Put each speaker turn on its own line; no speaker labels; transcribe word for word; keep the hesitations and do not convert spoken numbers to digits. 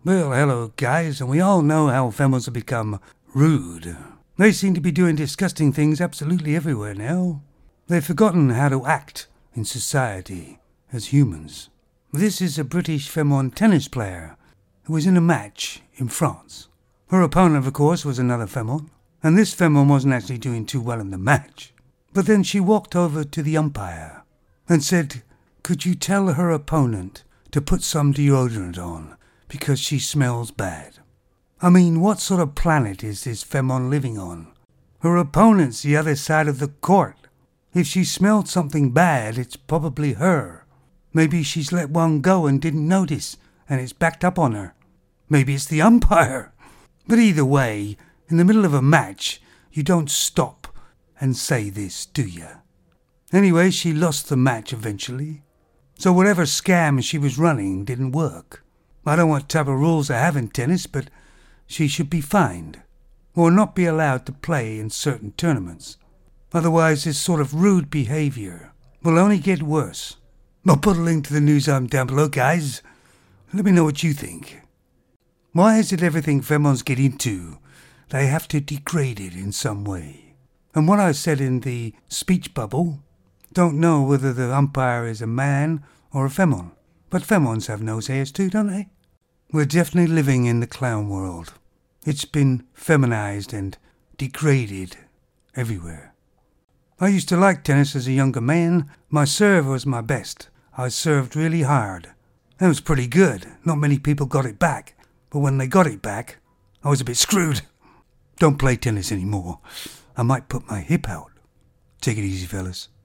Well, hello, guys, and we all know how females have become rude. They seem to be doing disgusting things absolutely everywhere now. They've forgotten how to act in society as humans. This is a British female tennis player who was in a match in France. Her opponent, of course, was another female, and this female wasn't actually doing too well in the match. But then she walked over to the umpire and said, "Could you tell her opponent to put some deodorant on, because she smells bad?" I mean, what sort of planet is this femon living on? Her opponent's the other side of the court. If she smelled something bad, it's probably her. Maybe she's let one go and didn't notice, and it's backed up on her. Maybe it's the umpire. But either way, in the middle of a match, you don't stop and say this, do you? Anyway, she lost the match eventually. So whatever scam she was running didn't work. I don't know what type of rules I have in tennis, but she should be fined, or not be allowed to play in certain tournaments. Otherwise, this sort of rude behavior will only get worse. I'll put a link to the news item down below, guys. Let me know what you think. Why is it everything femons get into, they have to degrade it in some way? And what I said in the speech bubble, don't know whether the umpire is a man or a femon. But femons have nose hairs too, don't they? We're definitely living in the clown world. It's been feminized and degraded everywhere. I used to like tennis as a younger man. My serve was my best. I served really hard. That was pretty good. Not many people got it back. But when they got it back, I was a bit screwed. Don't play tennis anymore. I might put my hip out. Take it easy, fellas.